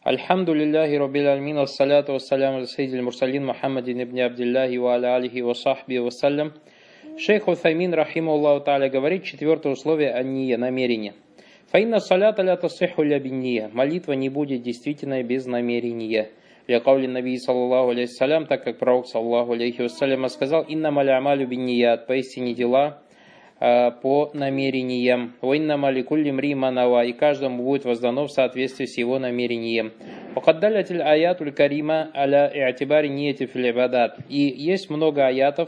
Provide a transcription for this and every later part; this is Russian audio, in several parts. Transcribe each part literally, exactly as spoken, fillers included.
Альхамдулиллахи Раббил Алмин, вассаляту вассаляму аля саййидил мурсалин Мухаммадин ибн Абдиллахи ва аля алихи ва сахби вассалям. Шейх Уthаймин, рахимахуллаху тааля, говорит, четвертое условие анния, намерение. Фаинна салята ля тасиху ля бинния. Молитва не будет действительной без намерения. Ля каули наби саллаллаху алейхи вассалям, так как пророк саллаллаху алейхи вассалям сказал: инна маля амалю бинният, поистине дела по намерениям. Ваиннама ликулли мри манава, и каждому будет воздано в соответствии с его намерением. Вакаддалятиль аятуль карима аля и'тибари нияти фил ибадат. И есть много аятов,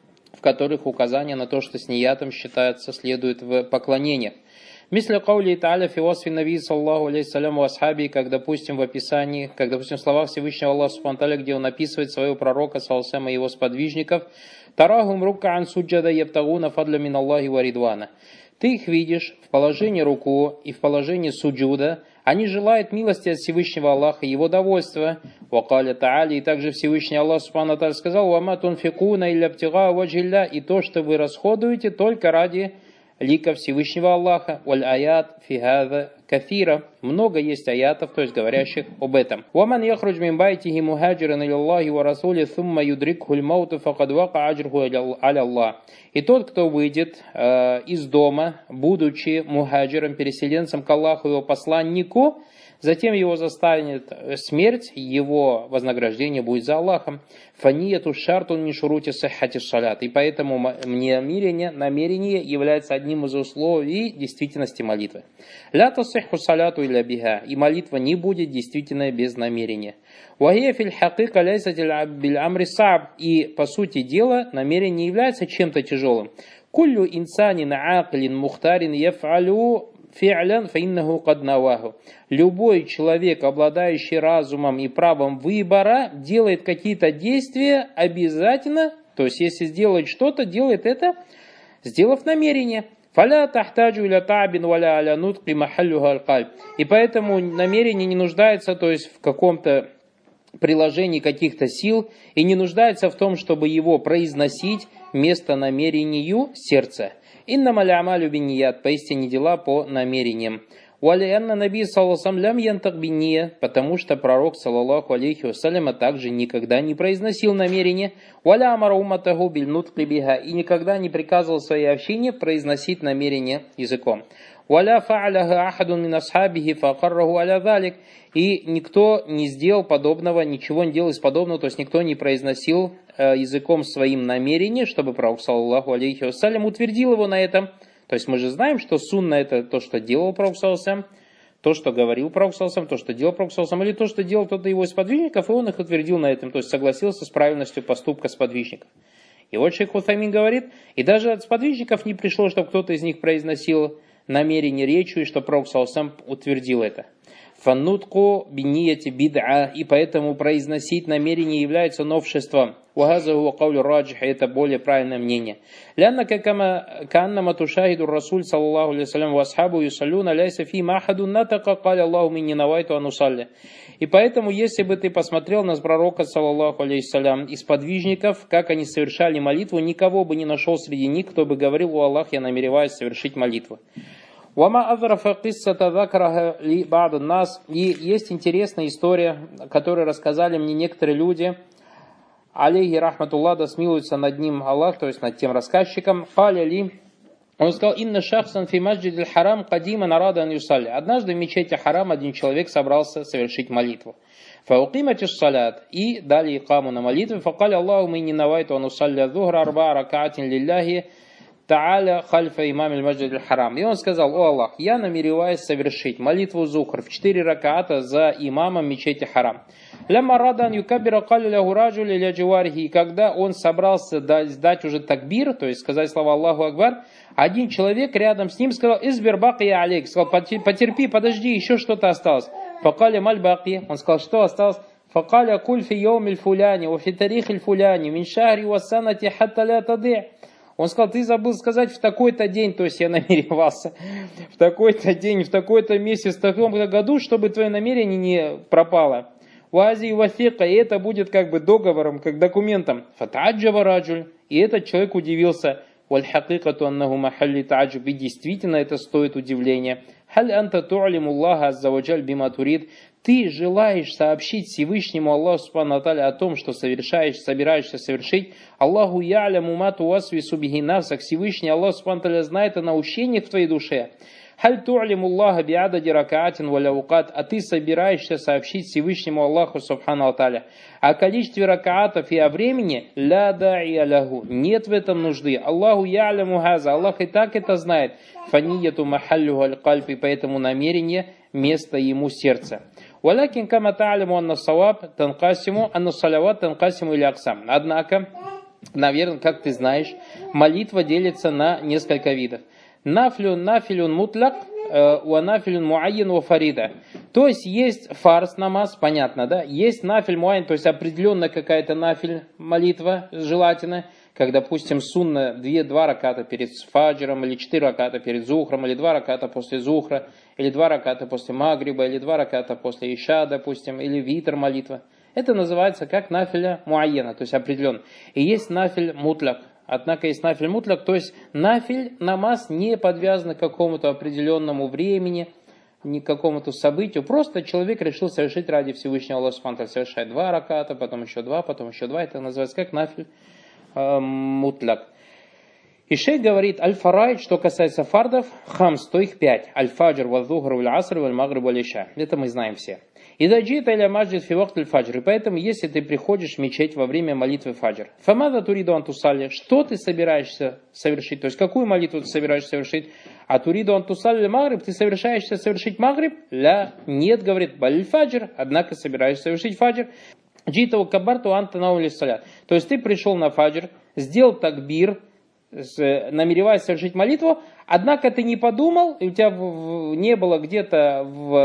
в которых указание на то, что с ниятом считается, следует в поклонениях. Мисля каули та'аля фи васфи наби саллаллаху алейхи вассалям ва асхаби, как, допустим, в описании, как, допустим, в словах Всевышнего Аллаха субхану ва тааля, где он описывает своего пророка саллаллаху и его сподвижников: «Тарахум рукка'ан суджада ябтагуна фадля мин Аллахи ва ридвана». Ты их видишь в положении руку и в положении суджуда, они желают милости от Всевышнего Аллаха и его довольства. Вакаля та'али, и также Всевышний Аллах субхану ва тааля сказал: «Вама тунфикуна илля бтига ваджилля», и то, что вы расходуете, только ради лика Всевышнего Аллаха. Валь аят фи хаза кафира. Много есть аятов, то есть говорящих об этом. Ваман яхруджу мин байтихи мухаджиран иля Аллахи ва расули сумма юдрикхуль мауту факад вака аджрху аля Аллах. И тот, кто выйдет э, из дома, будучи мухаджиром, переселенцем к Аллаху и его посланнику, затем его застанет смерть, его вознаграждение будет за Аллахом. Фанияту шартун мин шурути сиххати салят. И поэтому намерение, намерение является одним из условий действительности молитвы. Ля тасихху саляту илля биха. И молитва не будет действительной без намерения. Вахия фил хакика ляйсат биль амри саб. И по сути дела намерение не является чем-то тяжелым. Куллю инсанин аклин мухтарин яф'алю фи'лян фаиннаху кад наваху. Любой человек, обладающий разумом и правом выбора, делает какие-то действия обязательно, то есть если сделает что-то, делает это, сделав намерение. Фаля тахтаджу иля та'бин валя аля нутки махаллюха аль-кальб. И поэтому намерение не нуждается, то есть в каком-то приложении каких-то сил, и не нуждается в том, чтобы его произносить вместо намерению сердца. Инна маля амалю бинният, поистине дела по намерениям. Валианна наби саллаллаху алейхи лям янтак бинния, потому что пророк саллаллаху алейхи вассалям также никогда не произносил намерение. Валя амара умматаху биль нутки биха, и никогда не приказывал своей общине произносить намерение языком. Валя фа'аляха ахадун мин асхабихи факарраху аля залик, и никто не сделал подобного, ничего не делал из подобного, то есть никто не произносил э, языком своим намерение, чтобы пророк саллаллаху алейхи вассалям утвердил его на этом. То есть мы же знаем, что сунна — это то, что делал пророк саллаллаху алейхи вассалям, то, что говорил пророк саллаллаху алейхи вассалям, то, что делал пророк саллаллаху алейхи вассалям, или то, что делал кто-то его из сподвижников, и он их утвердил на этом, то есть согласился с правильностью поступка сподвижников. И вот шейх Уthаймин говорит, и даже от сподвижников не пришло, чтобы кто-то из них произносил намерение речью, и что пророк саллаллаху алейхи вассалям утвердил это. Фаннутку биннияти бид'a, и поэтому произносить намерение является новшеством. Вахазаху каулю раджих, это более правильное мнение. Лянна кааннама тушахиду расуль саллаллаху алейхи вассалям ва асхабу юсаллюна ляйса фи махаду натака каля Аллаху минни навайту анусалли. И поэтому, если бы ты посмотрел на пророка саллаллаху алейхи вассалям и сподвижников, как они совершали молитву, никого бы не нашел среди них, кто бы говорил: «О Аллах, я намереваюсь совершить молитву». Вама азрафа киссата закраха ли ба'д нас. И есть интересная история, которую рассказали мне некоторые люди. Алейхи рахматуллах, да смилуется над ним Аллах, то есть над тем рассказчиком. Халя ли, он сказал: инна шахсан фи маджидил харам кадиман арада ан юсалли. Однажды в мечети Харам один человек собрался совершить молитву. Фаукиматиш салят, и дали икаму на молитву. Факали Аллаху минни навайту ан усалли зухра арба ракаатин лилляхи Тааля хальфа имам аль-Маджид аль-Харам. И он сказал: «О Аллах, я намереваюсь совершить молитву Зухр в четыре ракаата за имамом мечети Харам». Лямма радан юкаббира калля лягу раджули ля джаварихи. И когда он собрался дать уже такбир, то есть сказать слова Аллаху Акбар, один человек рядом с ним сказал: «Избир бакия алейк», сказал: «Потерпи, подожди, еще что-то осталось». Факаля маль баки, он сказал: «Что осталось?» Факаля куль фи йоумиль фуляни, ва фи тарихиль фуляни, мин шахри ва санати хатта ля тади». Он сказал: «Ты забыл сказать в такой-то день», то есть я намеревался, в такой-то день, в такой-то месяц, в таком-то году, чтобы твое намерение не пропало. Вази и вафика, и это будет как бы договором, как документом. Фатаджава раджуль, и этот человек удивился. Валь хакикату аннаху махалли таджуб, и действительно это стоит удивления. Халь анта ту'алиму Аллаха аззаваджаль бима турид. ты желаешь сообщить Всевышнему Аллаху Субхану ва Тааля о том, что совершаешь, собираешься совершить. Аллаху я'ляму ма туасвису бихи нафсак. Всевышний Аллах Субхану ва Тааля знает о наущениях в твоей душе. Халь ту'лиму Аллаха би'адади ракаатин валяукат. А ты собираешься сообщить Всевышнему Аллаху Субхану ва Тааля о количестве ракаатов и о времени. Ля да'ия лаху. Нет в этом нужды. Аллаху я'ляму хаза. Аллах и так это знает. Фанияту махаллюху аль-кальб. И поэтому намерение место ему сердца. Валякин кама та'аляму анна саваб танкасиму, анна салават танкасиму или аксам. Однако, наверное, как ты знаешь, молитва делится на несколько видов. Нафлюн нафилюн мутляк, уа нафилюн муайян ва фарида. То есть есть фарс намаз, понятно, да? Есть нафиль муайян, то есть определенная какая-то нафиль молитва желательно, как, допустим, сунна два раката перед фаджром, или четыре раката перед зухром, или два раката после зухра, или два раката после магриба, или два раката после иша, допустим, или витр молитва. Это называется как нафиля муайяна, то есть определенно. И есть нафиль мутляк. Однако есть нафиль мутляк, то есть нафиль намаз не подвязан к какому-то определенному времени, ни к какому-то событию. Просто человек решил совершить ради Всевышнего Аллаха Субхану ва Тааля, совершает два раката, потом еще два, потом еще два. Это называется как нафиль мутляк. И шейх говорит, аль-фарайд, что касается фардов, хамс, то их пять. Аль-фаджр, вал-зухр, валь-аср, валь-магриб, валь-иша. Это мы знаем все. И даджита или маджид фи вакт аль-фаджр. И поэтому, если ты приходишь в мечеть во время молитвы фаджр, фамада туриду антусалли, что ты собираешься совершить? То есть, какую молитву ты собираешься совершить? А туриду антусалли магриб, ты собираешься совершить магриб? Ля, нет, говорит, баль-фаджр, однако собираешься совершить фаджр. Джитаву кабарту антанаули салят. То есть, ты пришел на фаджр, сделал такбир, намереваясь совершить молитву, однако ты не подумал, и у тебя не было где-то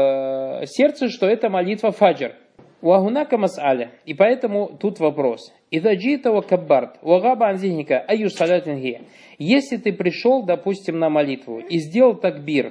в сердце, что это молитва фаджр. Уагунака мас'аля. И поэтому тут вопрос. Идаджитава каббарт, уагаба анзихника, аю салятинги. Если ты пришел, допустим, на молитву и сделал такбир,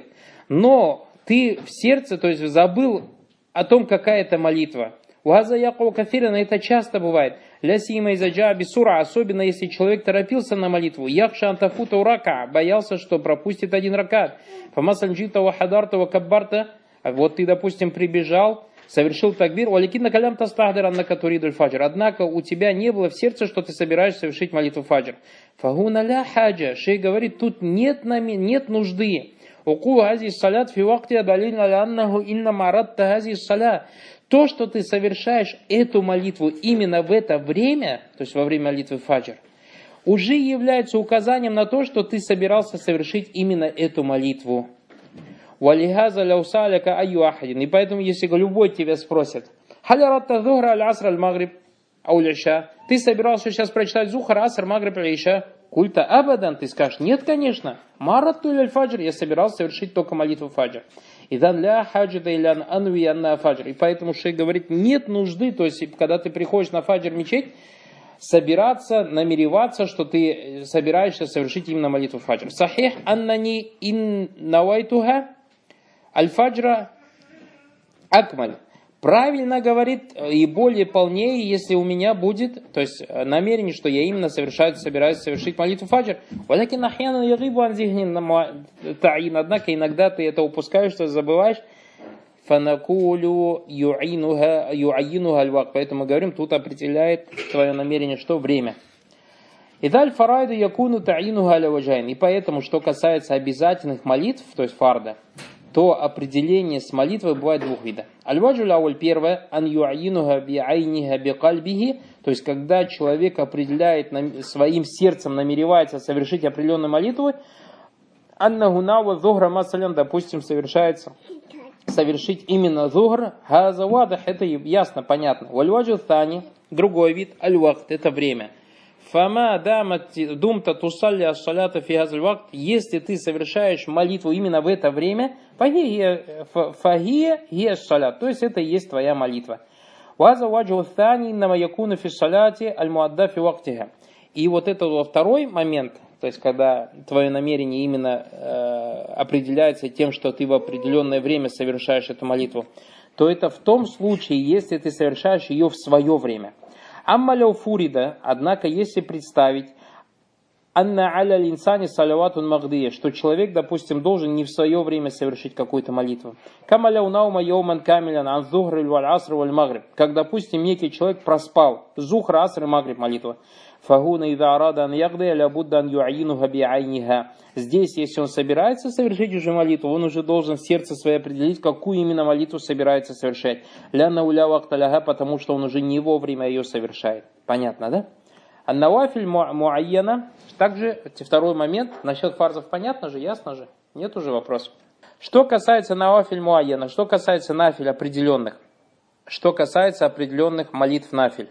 но ты в сердце, то есть забыл о том, какая это молитва. Уаза яку кафирина, это часто бывает. Лясима изаджа бисура, особенно если человек торопился на молитву. Яхша антафута урака, боялся, что пропустит один ракат. Фамасанджита вахадарта вакаббарта, вот ты, допустим, прибежал, совершил такбир, валикинна калям тастахдер анна катуридуль фаджр. Однако у тебя не было в сердце, что ты собираешься совершить молитву фаджр. Фагуна ля хаджа, шейх говорит, тут нет, нет нужды. Уку хази салят фи вакти адалин аля аннаху инна маратта хази салят. То, что ты совершаешь эту молитву именно в это время, то есть во время молитвы фаджр, уже является указанием на то, что ты собирался совершить именно эту молитву. Валихаза ляусаляка аю ахадин. И поэтому, если любой тебя спросит, халяратта зухра аль-аср аль-магриб ауляша, ты собирался сейчас прочитать зухра, аср, магриб, аль-иша? Культа абадан, ты скажешь, нет, конечно, маратту аль-фаджр, я собирался совершить только молитву фаджр. И дан ля хаджида илян анви анна фаджр. И поэтому шейх говорит, нет нужды, то есть, когда ты приходишь на фаджр мечеть, собираться, намереваться, что ты собираешься совершить именно молитву фаджр. Сахих аннани ин навайтуха аль-фаджра акмаль. Правильно говорит и более полнее, если у меня будет, то есть намерение, что я именно совершаю, собираюсь совершить молитву фаджр. Однако иногда ты это упускаешь, что забываешь. Фанакулю юайнуха юайнуха аль-вак. Поэтому мы говорим, тут определяет твое намерение, что время. И даль фарайду якуну таинуха аля-ваджайн. И поэтому, что касается обязательных молитв, то есть фарда, то определение с молитвой бывает двух видов. Аль-ваджу лауль первое, ан юайнуха биайниха бикальбихи, то есть когда человек определяет своим сердцем, намеревается совершить определенную молитву, аннаху науа зухра масалян, допустим, совершается совершить именно зухр, хаза вадах, это ясно, понятно. Валь-ваджу тани, другой вид, аль-вакт, это время. Фама дамат думта тусалли ас-салята фи хазаль вакт, если ты совершаешь молитву именно в это время, фахия хия салят, то есть это и есть твоя молитва. Ваза ваджу тани иннама якуна фи саляти аль-муадда фи вактиха. И вот это вот второй момент, то есть когда твое намерение именно э, определяется тем, что ты в определенное время совершаешь эту молитву, то это в том случае, если ты совершаешь ее в свое время. Аммаляу фурида, однако, если представить, анна аля линсани салаватун магдия, что человек, допустим, должен не в свое время совершить какую-то молитву. Камаля унаума йоуман камилян ан зухр валь аср валь магриб. Как, допустим, некий человек проспал зухр, аср и магриб молитва. Фагуна ида арада ан ягды аля будда ан юаинуха биайниха. Здесь, если он собирается совершить уже молитву, он уже должен в сердце свое определить, какую именно молитву собирается совершать. Ля науля вакталяха, потому что он уже не вовремя ее совершает. Понятно, да? Ан-навафиль муайяна. Также второй момент. Насчет фарзов понятно же, ясно же? Нет уже вопросов. Что касается навафиль муайяна, что касается нафиль определенных, что касается определенных молитв нафиль.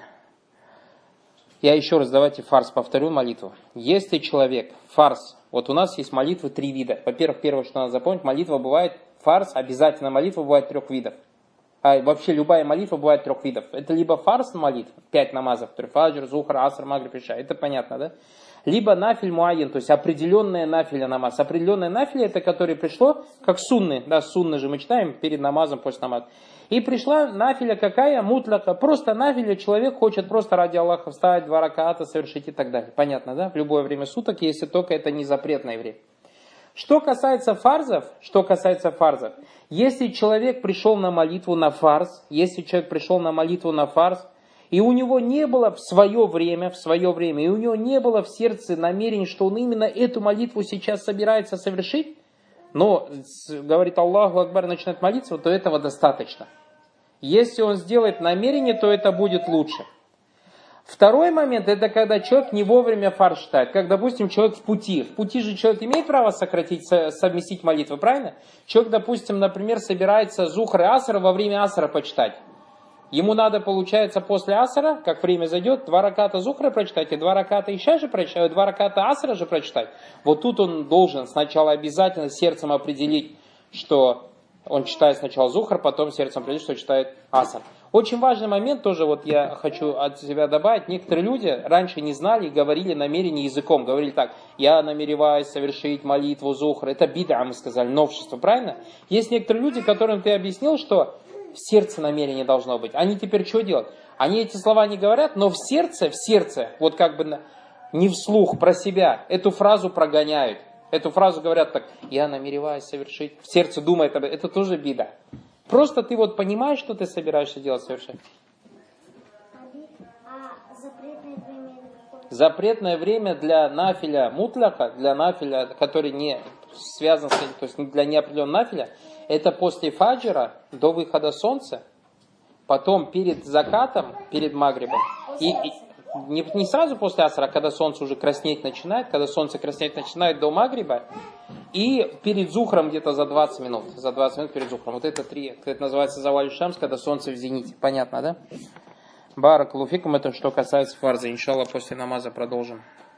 Я еще раз давайте фарз повторю молитву. Если человек, фарз, вот у нас есть молитвы три вида. Во-первых, первое, что надо запомнить, молитва бывает, фарз, обязательно молитва бывает трех видов. А вообще любая молитва бывает трех видов. Это либо фарз молитв, пять намазов, фаджр, зухр, аср, магриб, иша. Это понятно, да? Либо нафиль муайян, то есть определенная нафиля намаз. Определенная нафиля, это которое пришло, как сунны, да, сунны же мы читаем перед намазом, после намаза. И пришла нафиля какая? Мутляка. Просто нафиля, человек хочет просто ради Аллаха встать, два раката совершить и так далее. Понятно, да? В любое время суток, если только это не запретное время. Что касается фарзов, что касается фарзов, если человек пришел на молитву на фарз, если человек пришел на молитву на фарз, и у него не было в свое время, в свое время, и у него не было в сердце намерения, что он именно эту молитву сейчас собирается совершить, но, говорит Аллаху Акбар, начинает молиться, то этого достаточно. Если он сделает намерение, то это будет лучше. Второй момент, это когда человек не вовремя фарз читает. Как, допустим, человек в пути. В пути же человек имеет право сократить, совместить молитвы, правильно? Человек, допустим, например, собирается зухр и аср во время асра почитать. Ему надо, получается, после асра, как время зайдет, два раката зухра прочитать и два раката иша же прочитать, два раката асра же прочитать. Вот тут он должен сначала обязательно сердцем определить, что он читает сначала зухр, потом сердцем определить, что читает аср. Очень важный момент тоже, вот я хочу от себя добавить. Некоторые люди раньше не знали и говорили намерение языком. Говорили так: я намереваюсь совершить молитву зухр. Это бида, мы сказали, новшество, правильно? Есть некоторые люди, которым ты объяснил, что в сердце намерение должно быть. Они теперь что делают? Они эти слова не говорят, но в сердце, в сердце, вот как бы не вслух, про себя, эту фразу прогоняют. Эту фразу говорят так: я намереваюсь совершить. В сердце думает об этом. Это тоже бида. Просто ты вот понимаешь, что ты собираешься делать, совершать. А запретное время? Запретное время для нафиля мутляка, для нафиля, который не связан с этим, то есть для неопределенного нафиля, это после фаджира до выхода солнца, потом перед закатом, перед магрибом, и, и не, не сразу после асра, а когда солнце уже краснеть начинает, когда солнце краснеть начинает до магриба, и перед зухром где-то за двадцать минут, за двадцать минут перед зухром. Вот это три, это называется заваль шамс, когда солнце в зените. Понятно, да? Баракаллаху фикум, это что касается фарза. Иншаллах, после намаза продолжим.